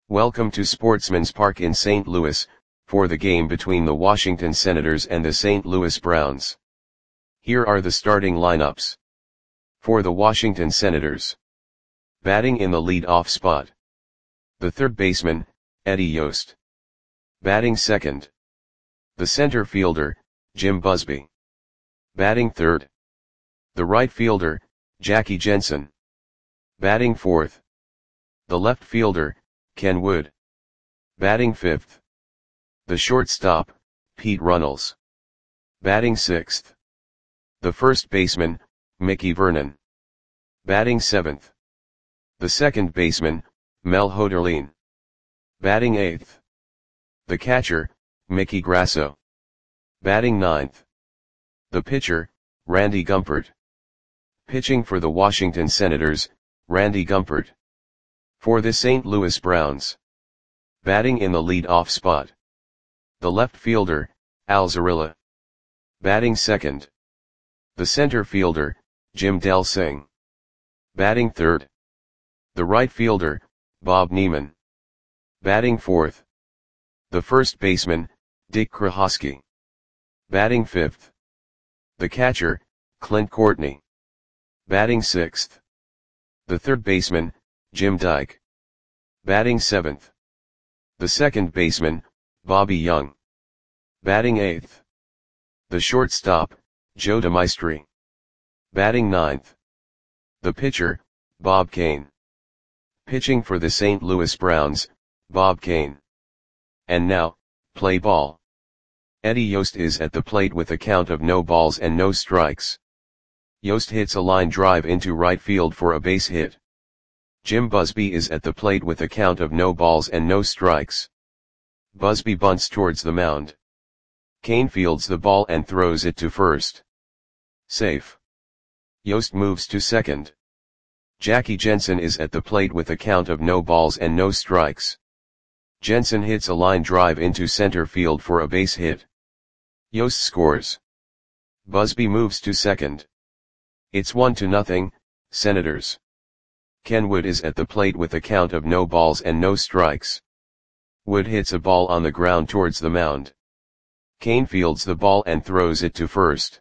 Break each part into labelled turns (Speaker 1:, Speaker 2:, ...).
Speaker 1: Welcome to Sportsman's Park in St. Louis, for the game between the Washington Senators and the St. Louis Browns. Here are the starting lineups. For the Washington Senators. Batting in the lead-off spot. The third baseman, Eddie Yost. Batting second. The center fielder, Jim Busby. Batting third. The right fielder, Jackie Jensen. Batting fourth. The left fielder, Ken Wood. Batting fifth. The shortstop, Pete Runnels. Batting sixth. The first baseman, Mickey Vernon. Batting seventh. The second baseman, Mel Hoderline. Batting eighth. The catcher, Mickey Grasso. Batting ninth. The pitcher, Randy Gumpert. Pitching for the Washington Senators, Randy Gumpert. For the St. Louis Browns. Batting in the lead-off spot. The left fielder, Al Zarilla. Batting second. The center fielder, Jim Delsing. Batting third. The right fielder, Bob Neiman. Batting fourth. The first baseman, Dick Krohosky. Batting fifth. The catcher, Clint Courtney. Batting sixth. The third baseman, Jim Dyke. Batting seventh. The second baseman, Bobby Young. Batting eighth. The shortstop, Joe DeMaestri. Batting ninth. The pitcher, Bob Kane. Pitching for the St. Louis Browns, Bob Kane. And now, play ball. Eddie Yost is at the plate with a count of no balls and no strikes. Yost hits a line drive into right field for a base hit. Jim Busby is at the plate with a count of no balls and no strikes. Busby bunts towards the mound. Kane fields the ball and throws it to first. Safe. Yost moves to second. Jackie Jensen is at the plate with a count of no balls and no strikes. Jensen hits a line drive into center field for a base hit. Yost scores. Busby moves to second. It's 1-0, Senators. Ken Wood is at the plate with a count of no balls and no strikes. Wood hits a ball on the ground towards the mound. Kane fields the ball and throws it to first.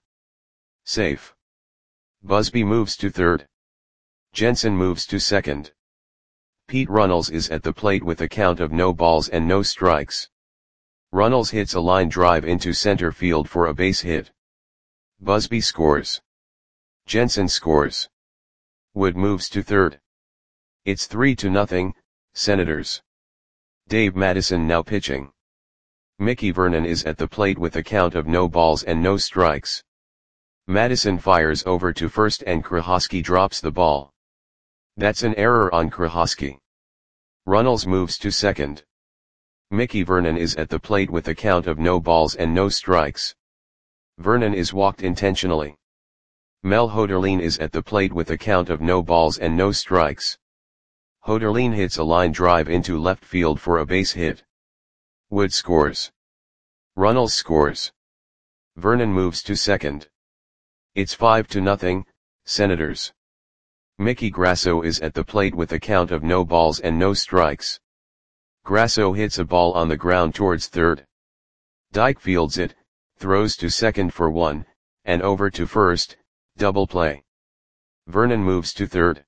Speaker 1: Safe. Busby moves to third. Jensen moves to second. Pete Runnels is at the plate with a count of no balls and no strikes. Runnels hits a line drive into center field for a base hit. Busby scores. Jensen scores. Wood moves to third. It's 3-0, Senators. Dave Madison now pitching. Mickey Vernon is at the plate with a count of no balls and no strikes. Madison fires over to first and Krohosky drops the ball. That's an error on Krohosky. Runnels moves to second. Mickey Vernon is at the plate with a count of no balls and no strikes. Vernon is walked intentionally. Mel Hoderline is at the plate with a count of no balls and no strikes. Hoderline hits a line drive into left field for a base hit. Wood scores. Runnels scores. Vernon moves to second. It's 5-0, Senators. Mickey Grasso is at the plate with a count of no balls and no strikes. Grasso hits a ball on the ground towards third. Dyke fields it, throws to second for one, and over to first, double play. Vernon moves to third.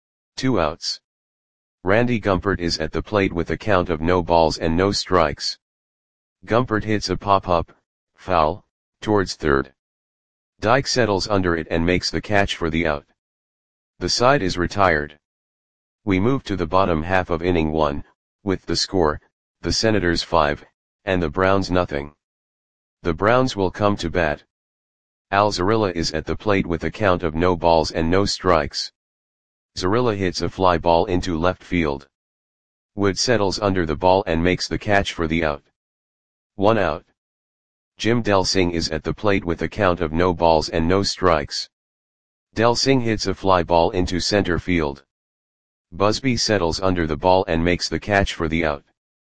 Speaker 1: 2 outs. Randy Gumpert is at the plate with a count of no balls and no strikes. Gumpert hits a pop-up, foul, towards third. Dyke settles under it and makes the catch for the out. The side is retired. We move to the bottom half of inning 1, with the score, the Senators 5, and the Browns nothing. The Browns will come to bat. Al Zarilla is at the plate with a count of no balls and no strikes. Zarilla hits a fly ball into left field. Wood settles under the ball and makes the catch for the out. 1 out. Jim Delsing is at the plate with a count of no balls and no strikes. Delsing hits a fly ball into center field. Busby settles under the ball and makes the catch for the out.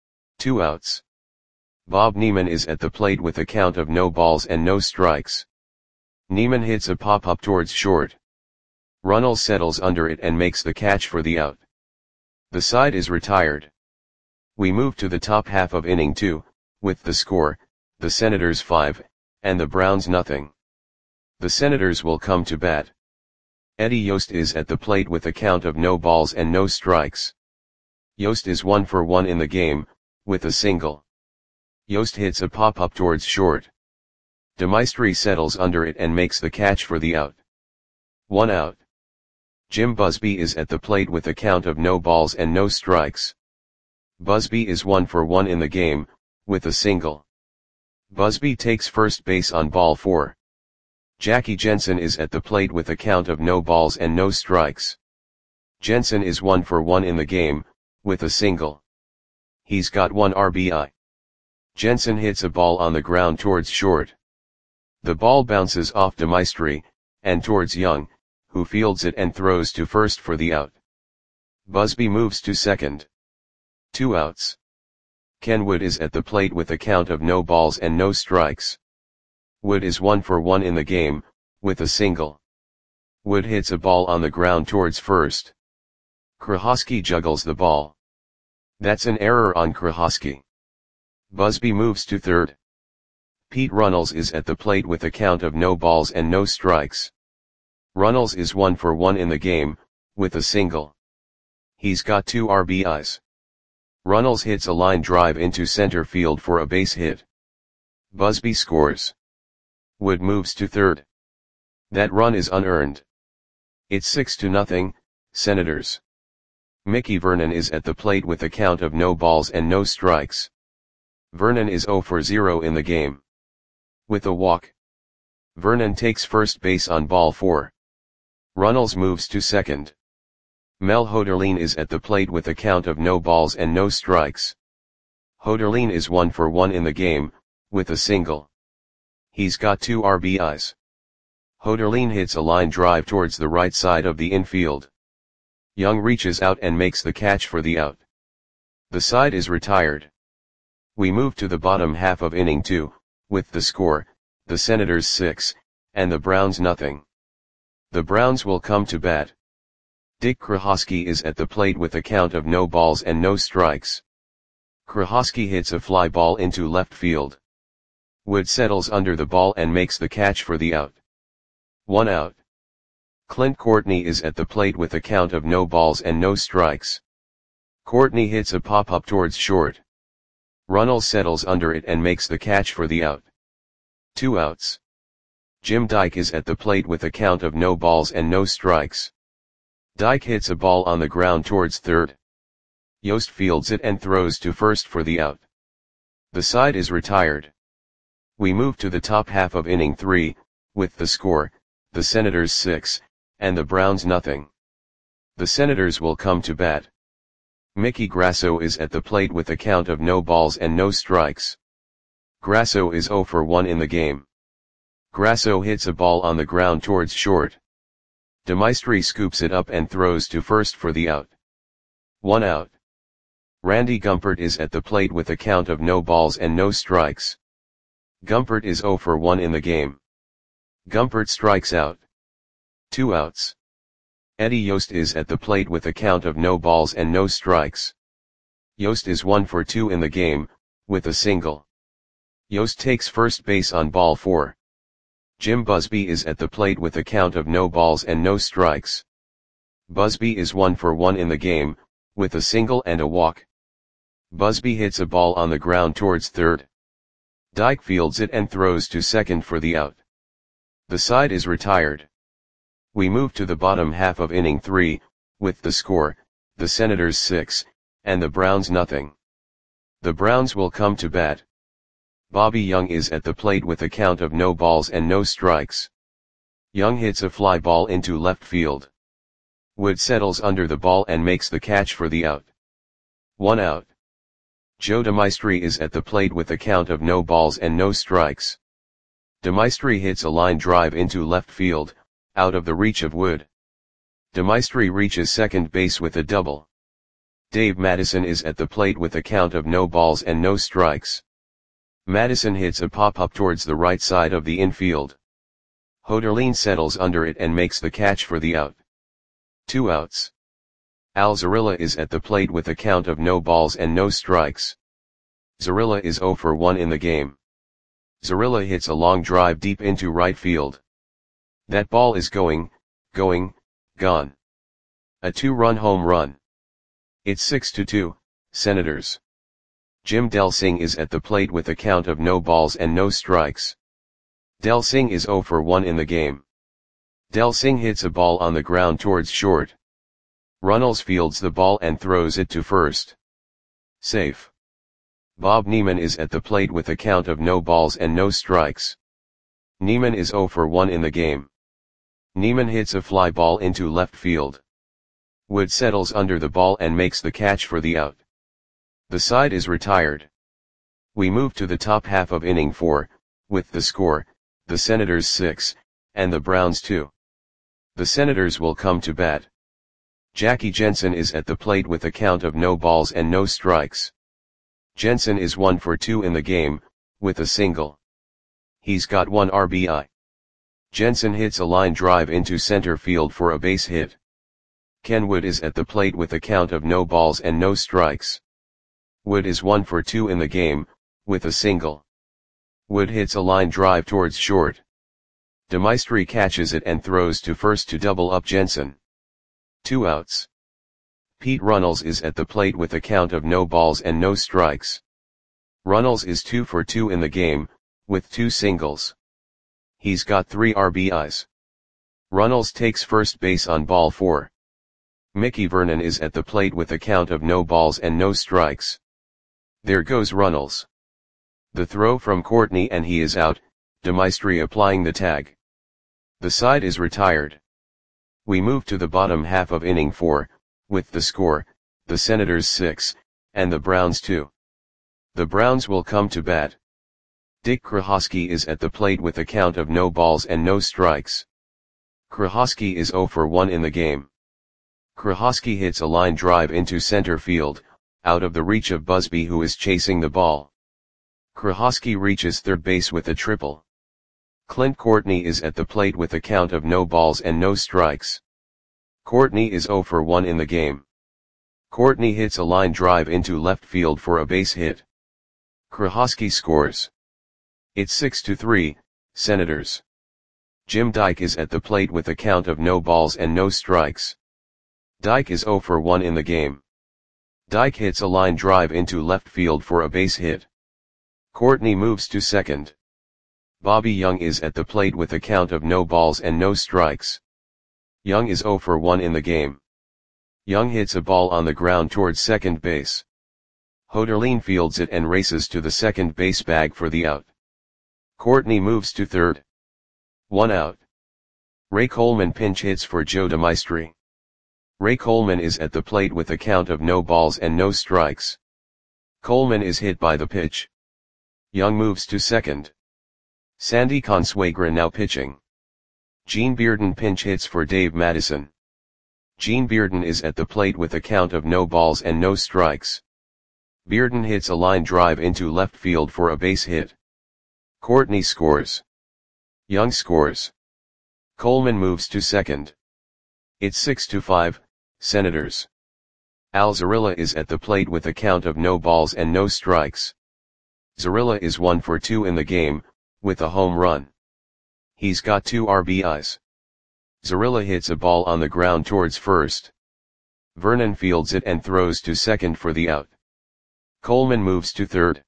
Speaker 1: 2 outs. Bob Neiman is at the plate with a count of no balls and no strikes. Neiman hits a pop-up towards short. Runnels settles under it and makes the catch for the out. The side is retired. We move to the top half of inning 2, with the score, the Senators 5, and the Browns nothing. The Senators will come to bat. Eddie Yost is at the plate with a count of no balls and no strikes. Yost is 1 for 1 in the game, with a single. Yost hits a pop-up towards short. DeMaestri settles under it and makes the catch for the out. 1 out. Jim Busby is at the plate with a count of no balls and no strikes. Busby is 1 for 1 in the game, with a single. Busby takes first base on ball 4. Jackie Jensen is at the plate with a count of no balls and no strikes. Jensen is 1 for 1 in the game, with a single. He's got 1 RBI. Jensen hits a ball on the ground towards short. The ball bounces off DeMaestri, and towards Young, who fields it and throws to first for the out. Busby moves to second. 2 outs. Ken Wood is at the plate with a count of no balls and no strikes. Wood is 1 for 1 in the game, with a single. Wood hits a ball on the ground towards first. Krahosky juggles the ball. That's an error on Krahosky. Busby moves to third. Pete Runnels is at the plate with a count of no balls and no strikes. Runnels is 1 for 1 in the game, with a single. He's got 2 RBIs. Runnels hits a line drive into center field for a base hit. Busby scores. Wood moves to third. That run is unearned. It's 6-0, Senators. Mickey Vernon is at the plate with a count of no balls and no strikes. Vernon is 0 for 0 in the game. With a walk. Vernon takes first base on ball 4. Runnels moves to second. Mel Hoderlin is at the plate with a count of no balls and no strikes. Hoderlin is 1 for 1 in the game, with a single. He's got 2 RBIs. Hoderlin hits a line drive towards the right side of the infield. Young reaches out and makes the catch for the out. The side is retired. We move to the bottom half of inning 2, with the score, the Senators 6, and the Browns nothing. The Browns will come to bat. Dick Krahosky is at the plate with a count of no balls and no strikes. Krahosky hits a fly ball into left field. Wood settles under the ball and makes the catch for the out. 1 out. Clint Courtney is at the plate with a count of no balls and no strikes. Courtney hits a pop-up towards short. Runnels settles under it and makes the catch for the out. 2 outs. Jim Dyke is at the plate with a count of no balls and no strikes. Dyke hits a ball on the ground towards third. Yost fields it and throws to first for the out. The side is retired. We move to the top half of inning 3, with the score, the Senators 6, and the Browns nothing. The Senators will come to bat. Mickey Grasso is at the plate with a count of no balls and no strikes. Grasso is 0 for 1 in the game. Grasso hits a ball on the ground towards short. DeMaestri scoops it up and throws to first for the out. 1 out. Randy Gumpert is at the plate with a count of no balls and no strikes. Gumpert is 0 for 1 in the game. Gumpert strikes out. 2 outs. Eddie Yost is at the plate with a count of no balls and no strikes. Yost is 1 for 2 in the game, with a single. Yost takes first base on ball 4. Jim Busby is at the plate with a count of no balls and no strikes. Busby is 1 for 1 in the game, with a single and a walk. Busby hits a ball on the ground towards third. Dyke fields it and throws to second for the out. The side is retired. We move to the bottom half of inning 3, with the score, the Senators 6, and the Browns nothing. The Browns will come to bat. Bobby Young is at the plate with a count of no balls and no strikes. Young hits a fly ball into left field. Wood settles under the ball and makes the catch for the out. 1 out. Joe DeMaestri is at the plate with a count of no balls and no strikes. DeMaestri hits a line drive into left field, out of the reach of Wood. DeMaestri reaches second base with a double. Dave Madison is at the plate with a count of no balls and no strikes. Madison hits a pop-up towards the right side of the infield. Hoderlin settles under it and makes the catch for the out. 2 outs. Al Zarilla is at the plate with a count of no balls and no strikes. Zarilla is 0 for 1 in the game. Zarilla hits a long drive deep into right field. That ball is gone. A 2-run home run. It's 6-2, Senators. Jim Delsing is at the plate with a count of no balls and no strikes. Delsing is 0 for 1 in the game. Delsing hits a ball on the ground towards short. Runnels fields the ball and throws it to first. Safe. Bob Neiman is at the plate with a count of no balls and no strikes. Neiman is 0 for 1 in the game. Neiman hits a fly ball into left field. Wood settles under the ball and makes the catch for the out. The side is retired. We move to the top half of inning 4, with the score, the Senators 6, and the Browns 2. The Senators will come to bat. Jackie Jensen is at the plate with a count of no balls and no strikes. Jensen is 1 for 2 in the game, with a single. He's got 1 RBI. Jensen hits a line drive into center field for a base hit. Ken Wood is at the plate with a count of no balls and no strikes. Wood is 1 for 2 in the game, with a single. Wood hits a line drive towards short. DeMaestri catches it and throws to first to double up Jensen. 2 outs. Pete Runnels is at the plate with a count of no balls and no strikes. Runnels is 2 for 2 in the game, with 2 singles. He's got 3 RBIs. Runnels takes first base on ball 4. Mickey Vernon is at the plate with a count of no balls and no strikes. There goes Runnels. The throw from Courtney and he is out, DeMaestri applying the tag. The side is retired. We move to the bottom half of inning 4, with the score, the Senators 6, and the Browns 2. The Browns will come to bat. Dick Krahosky is at the plate with a count of no balls and no strikes. Krahosky is 0 for 1 in the game. Krahosky hits a line drive into center field, out of the reach of Busby who is chasing the ball. Krahosky reaches third base with a triple. Clint Courtney is at the plate with a count of no balls and no strikes. Courtney is 0 for 1 in the game. Courtney hits a line drive into left field for a base hit. Krahosky scores. It's 6-3, Senators. Jim Dyke is at the plate with a count of no balls and no strikes. Dyke is 0 for 1 in the game. Dyke hits a line drive into left field for a base hit. Courtney moves to second. Bobby Young is at the plate with a count of no balls and no strikes. Young is 0 for 1 in the game. Young hits a ball on the ground towards second base. Hoderline fields it and races to the second base bag for the out. Courtney moves to third. 1 out. Ray Coleman pinch hits for Joe DeMaestri. Ray Coleman is at the plate with a count of no balls and no strikes. Coleman is hit by the pitch. Young moves to second. Sandy Consuegra now pitching. Gene Bearden pinch hits for Dave Madison. Gene Bearden is at the plate with a count of no balls and no strikes. Bearden hits a line drive into left field for a base hit. Courtney scores. Young scores. Coleman moves to second. It's 6-5, Senators. Al Zarilla is at the plate with a count of no balls and no strikes. Zarilla is 1 for 2 in the game, with a home run. He's got 2 RBIs. Zarilla hits a ball on the ground towards first. Vernon fields it and throws to second for the out. Coleman moves to third.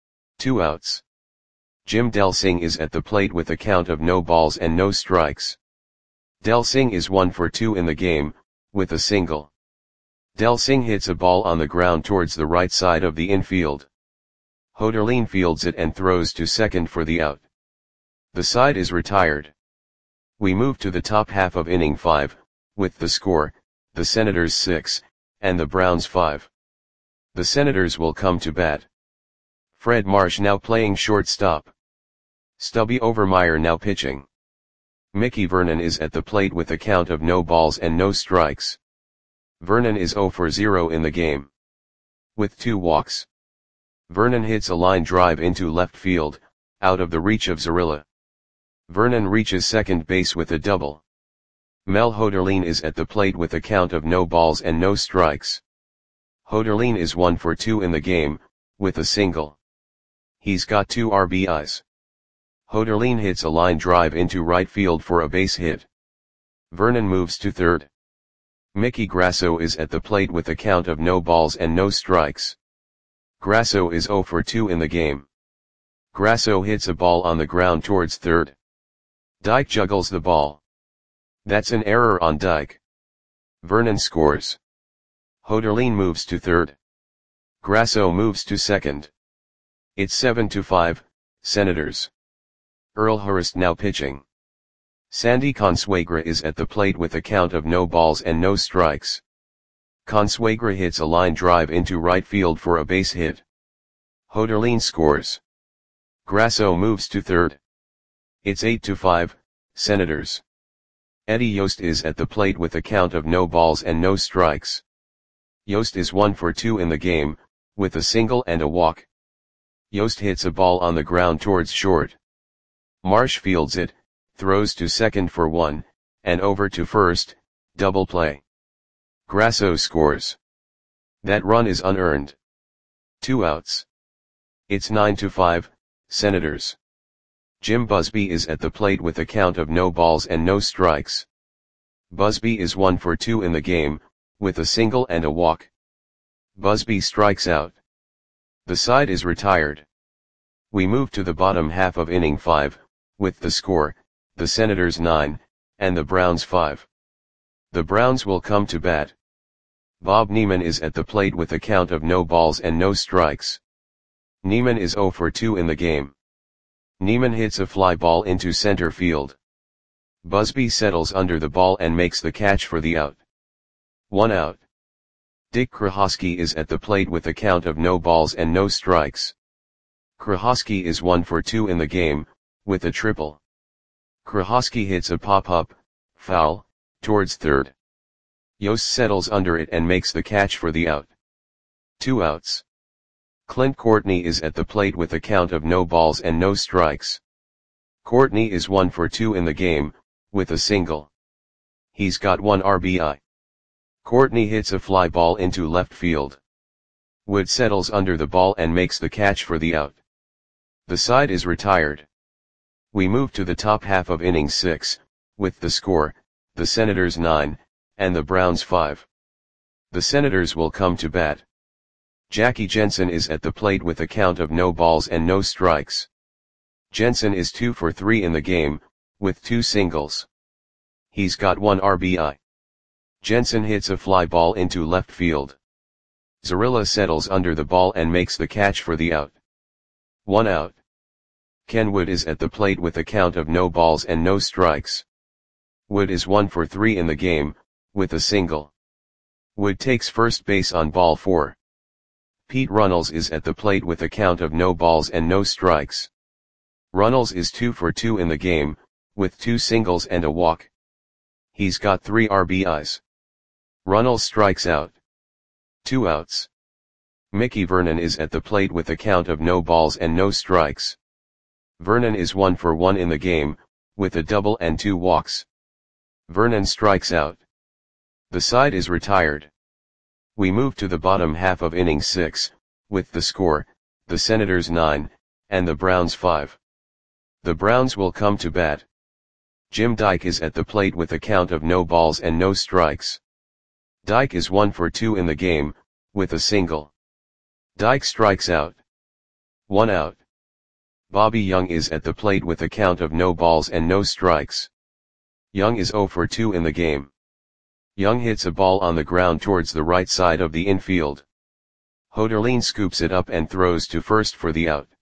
Speaker 1: 2 outs. Jim Delsing is at the plate with a count of no balls and no strikes. Delsing is 1 for 2 in the game, with a single. Delsing hits a ball on the ground towards the right side of the infield. Hoderline fields it and throws to second for the out. The side is retired. We move to the top half of inning 5, with the score, the Senators 6, and the Browns 5. The Senators will come to bat. Fred Marsh now playing shortstop. Stubby Overmeyer now pitching. Mickey Vernon is at the plate with a count of no balls and no strikes. Vernon is 0 for 0 in the game. With 2 walks. Vernon hits a line drive into left field, out of the reach of Zarilla. Vernon reaches second base with a double. Mel Hoderlin is at the plate with a count of no balls and no strikes. Hoderlin is 1 for 2 in the game, with a single. He's got 2 RBIs. Hoderlin hits a line drive into right field for a base hit. Vernon moves to third. Mickey Grasso is at the plate with a count of no balls and no strikes. Grasso is 0 for 2 in the game. Grasso hits a ball on the ground towards third. Dyke juggles the ball. That's an error on Dyke. Vernon scores. Hoderlin moves to third. Grasso moves to second. It's 7-5, Senators. Earl Hurst now pitching. Sandy Consuegra is at the plate with a count of no balls and no strikes. Consuegra hits a line drive into right field for a base hit. Hoderlin scores. Grasso moves to third. It's 8-5, Senators. Eddie Yost is at the plate with a count of no balls and no strikes. Yost is 1 for 2 in the game, with a single and a walk. Yost hits a ball on the ground towards short. Marsh fields it, throws to second for 1, and over to first, double play. Grasso scores. That run is unearned. 2 outs. It's 9-5, Senators. Jim Busby is at the plate with a count of no balls and no strikes. Busby is 1 for 2 in the game, with a single and a walk. Busby strikes out. The side is retired. We move to the bottom half of inning 5, with the score, the Senators 9, and the Browns 5. The Browns will come to bat. Bob Neiman is at the plate with a count of no balls and no strikes. Neiman is 0 for 2 in the game. Neiman hits a fly ball into center field. Busby settles under the ball and makes the catch for the out. 1 out. Dick Krahosky is at the plate with a count of no balls and no strikes. Krahosky is 1 for 2 in the game, with a triple. Krahosky hits a pop-up, foul, towards third. Yost settles under it and makes the catch for the out. 2 outs. Clint Courtney is at the plate with a count of no balls and no strikes. Courtney is 1 for 2 in the game, with a single. He's got 1 RBI. Courtney hits a fly ball into left field. Wood settles under the ball and makes the catch for the out. The side is retired. We move to the top half of inning 6, with the score, the Senators 9, and the Browns 5. The Senators will come to bat. Jackie Jensen is at the plate with a count of no balls and no strikes. Jensen is 2 for 3 in the game, with 2 singles. He's got 1 RBI. Jensen hits a fly ball into left field. Zarilla settles under the ball and makes the catch for the out. 1 out. Ken Wood is at the plate with a count of no balls and no strikes. Wood is 1 for 3 in the game, with a single. Wood takes first base on ball 4. Pete Runnels is at the plate with a count of no balls and no strikes. Runnels is 2 for 2 in the game, with 2 singles and a walk. He's got 3 RBIs. Runnels strikes out. 2 outs. Mickey Vernon is at the plate with a count of no balls and no strikes. Vernon is 1 for 1 in the game, with a double and 2 walks. Vernon strikes out. The side is retired. We move to the bottom half of inning 6, with the score, the Senators 9, and the Browns 5. The Browns will come to bat. Jim Dyke is at the plate with a count of no balls and no strikes. Dyke is 1 for 2 in the game, with a single. Dyke strikes out. 1 out. Bobby Young is at the plate with a count of no balls and no strikes. Young is 0 for 2 in the game. Young hits a ball on the ground towards the right side of the infield. Hoderlin scoops it up and throws to first for the out.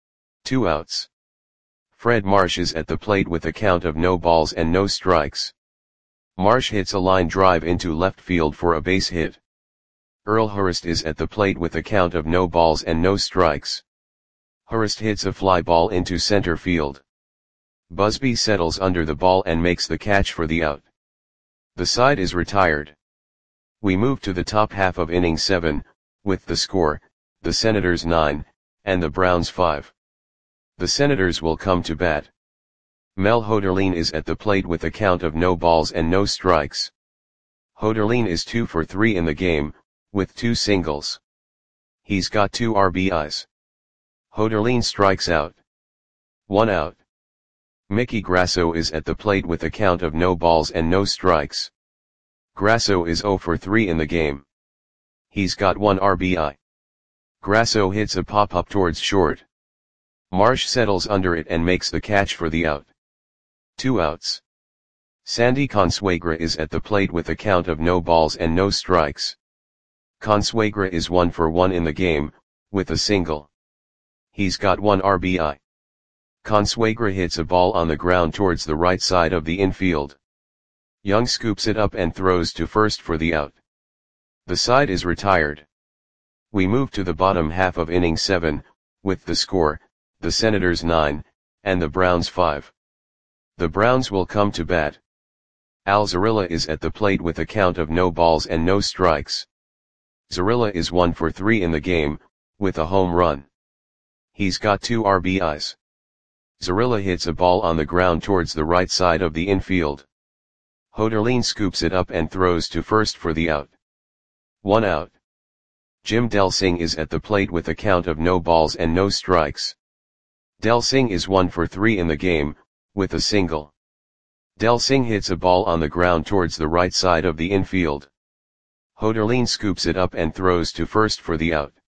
Speaker 1: 2 outs. Fred Marsh is at the plate with a count of no balls and no strikes. Marsh hits a line drive into left field for a base hit. Earl Hurst is at the plate with a count of no balls and no strikes. Hurst hits a fly ball into center field. Busby settles under the ball and makes the catch for the out. The side is retired. We move to the top half of inning 7, with the score, the Senators 9, and the Browns 5. The Senators will come to bat. Mel Hoderlin is at the plate with a count of no balls and no strikes. Hoderlin is 2 for 3 in the game, with 2 singles. He's got 2 RBIs. Hoderlin strikes out. 1 out. Mickey Grasso is at the plate with a count of no balls and no strikes. Grasso is 0 for 3 in the game. He's got 1 RBI. Grasso hits a pop-up towards short. Marsh settles under it and makes the catch for the out. 2 outs. Sandy Consuegra is at the plate with a count of no balls and no strikes. Consuegra is 1 for 1 in the game, with a single. He's got 1 RBI. Consuegra hits a ball on the ground towards the right side of the infield. Young scoops it up and throws to first for the out. The side is retired. We move to the bottom half of inning 7, with the score, the Senators 9, and the Browns 5. The Browns will come to bat. Al Zarilla is at the plate with a count of no balls and no strikes. Zarilla is 1 for 3 in the game, with a home run. He's got 2 RBIs. Zarilla hits a ball on the ground towards the right side of the infield. Hoderlin scoops it up and throws to first for the out. 1 out. Jim Delsing is at the plate with a count of no balls and no strikes. Delsing is 1 for 3 in the game, with a single. Delsing hits a ball on the ground towards the right side of the infield. Hoderlin scoops it up and throws to first for the out.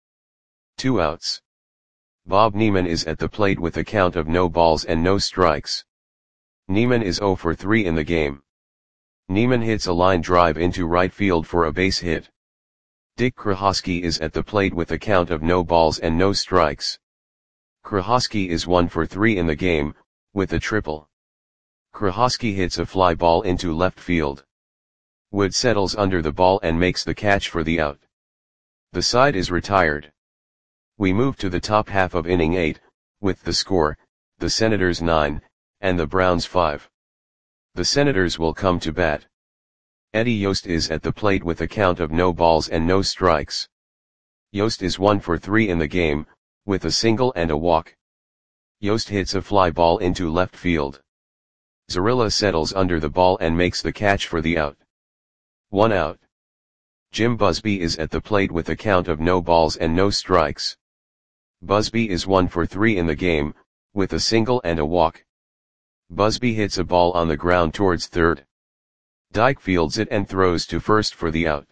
Speaker 1: 2 outs. Bob Neiman is at the plate with a count of no balls and no strikes. Neiman is 0 for 3 in the game. Neiman hits a line drive into right field for a base hit. Dick Krahosky is at the plate with a count of no balls and no strikes. Krahosky is 1 for 3 in the game, with a triple. Krahosky hits a fly ball into left field. Wood settles under the ball and makes the catch for the out. The side is retired. We move to the top half of inning 8, with the score, the Senators 9, and the Browns 5. The Senators will come to bat. Eddie Yost is at the plate with a count of no balls and no strikes. Yost is 1 for 3 in the game, with a single and a walk. Yost hits a fly ball into left field. Zarilla settles under the ball and makes the catch for the out. 1 out. Jim Busby is at the plate with a count of no balls and no strikes. Busby is 1 for 3 in the game, with a single and a walk. Busby hits a ball on the ground towards third. Dyke fields it and throws to first for the out.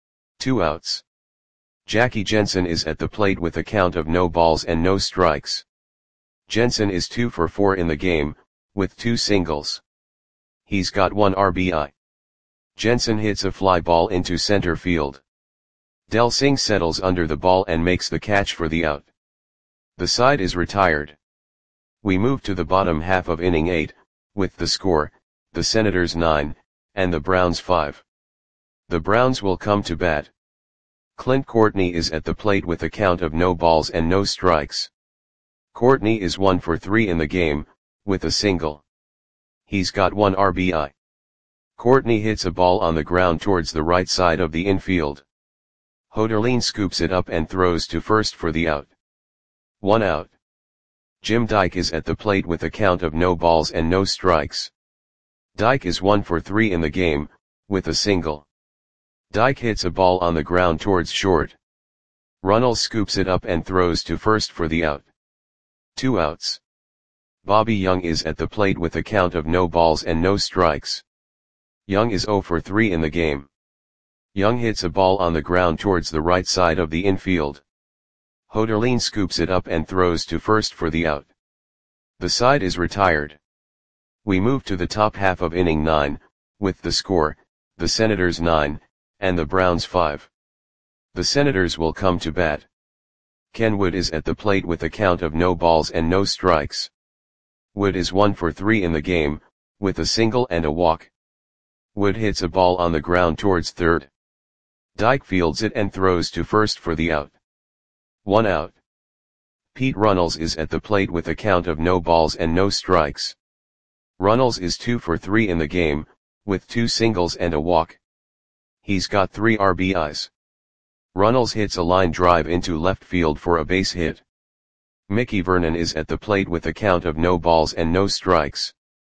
Speaker 1: 2 outs. Jackie Jensen is at the plate with a count of no balls and no strikes. Jensen is 2 for 4 in the game, with 2 singles. He's got 1 RBI. Jensen hits a fly ball into center field. Delsing settles under the ball and makes the catch for the out. The side is retired. We move to the bottom half of inning 8, with the score, the Senators 9, and the Browns 5. The Browns will come to bat. Clint Courtney is at the plate with a count of no balls and no strikes. Courtney is 1 for 3 in the game, with a single. He's got 1 RBI. Courtney hits a ball on the ground towards the right side of the infield. Hoderlin scoops it up and throws to first for the out. 1 out. Jim Dyke is at the plate with a count of no balls and no strikes. Dyke is 1 for 3 in the game, with a single. Dyke hits a ball on the ground towards short. Runnels scoops it up and throws to first for the out. 2 outs. Bobby Young is at the plate with a count of no balls and no strikes. Young is 0 for 3 in the game. Young hits a ball on the ground towards the right side of the infield. Hoderlin scoops it up and throws to first for the out. The side is retired. We move to the top half of inning 9, with the score, the Senators 9, and the Browns 5. The Senators will come to bat. Ken Wood is at the plate with a count of no balls and no strikes. Wood is 1 for 3 in the game, with a single and a walk. Wood hits a ball on the ground towards third. Dyke fields it and throws to first for the out. 1 out. Pete Runnels is at the plate with a count of no balls and no strikes. Runnels is 2 for 3 in the game, with 2 singles and a walk. He's got 3 RBIs. Runnels hits a line drive into left field for a base hit. Mickey Vernon is at the plate with a count of no balls and no strikes.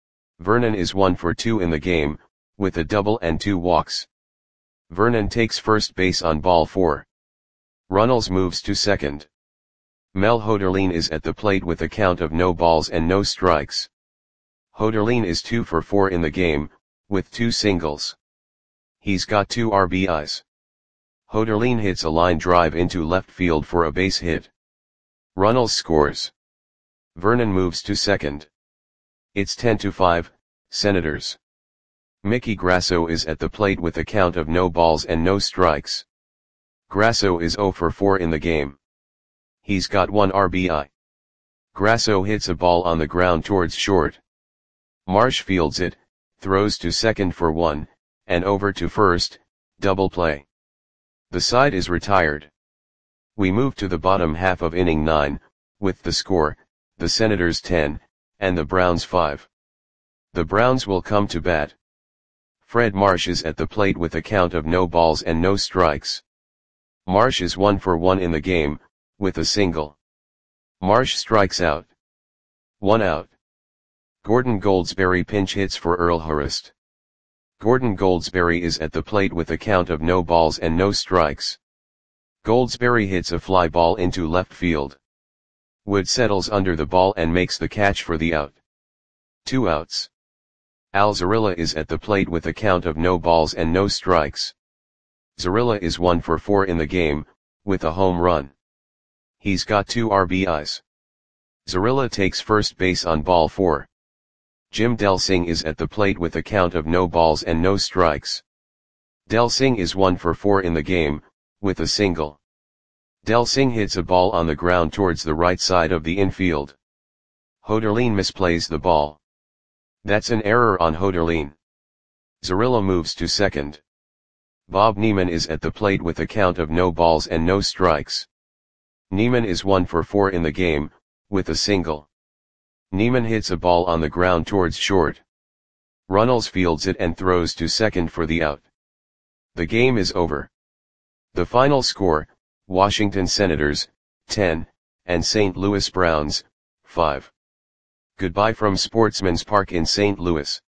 Speaker 1: Vernon is 1 for 2 in the game, with a double and 2 walks. Vernon takes first base on ball 4. Runnels moves to second. Mel Hoderlin is at the plate with a count of no balls and no strikes. Hoderlin is 2 for 4 in the game, with 2 singles. He's got 2 RBIs. Hoderlin hits a line drive into left field for a base hit. Runnels scores. Vernon moves to second. It's 10-5, Senators. Mickey Grasso is at the plate with a count of no balls and no strikes. Grasso is 0 for 4 in the game. He's got 1 RBI. Grasso hits a ball on the ground towards short. Marsh fields it, throws to second for 1, and over to first, double play. The side is retired. We move to the bottom half of inning 9, with the score, the Senators 10, and the Browns 5. The Browns will come to bat. Fred Marsh is at the plate with a count of no balls and no strikes. Marsh is 1 for 1 in the game, with a single. Marsh strikes out. 1 out. Gordon Goldsberry pinch hits for Earl Hurst. Gordon Goldsberry is at the plate with a count of no balls and no strikes. Goldsberry hits a fly ball into left field. Wood settles under the ball and makes the catch for the out. 2 outs. Al Zarilla is at the plate with a count of no balls and no strikes. Zarilla is 1 for 4 in the game, with a home run. He's got 2 RBIs. Zarilla takes first base on ball 4. Jim Delsing is at the plate with a count of no balls and no strikes. Delsing is 1 for 4 in the game, with a single. Delsing hits a ball on the ground towards the right side of the infield. Hoderlin misplays the ball. That's an error on Hoderlin. Zarilla moves to second. Bob Neiman is at the plate with a count of no balls and no strikes. Neiman is 1 for 4 in the game, with a single. Neiman hits a ball on the ground towards short. Runnels fields it and throws to second for the out. The game is over. The final score, Washington Senators, 10, and St. Louis Browns, 5. Goodbye from Sportsman's Park in St. Louis.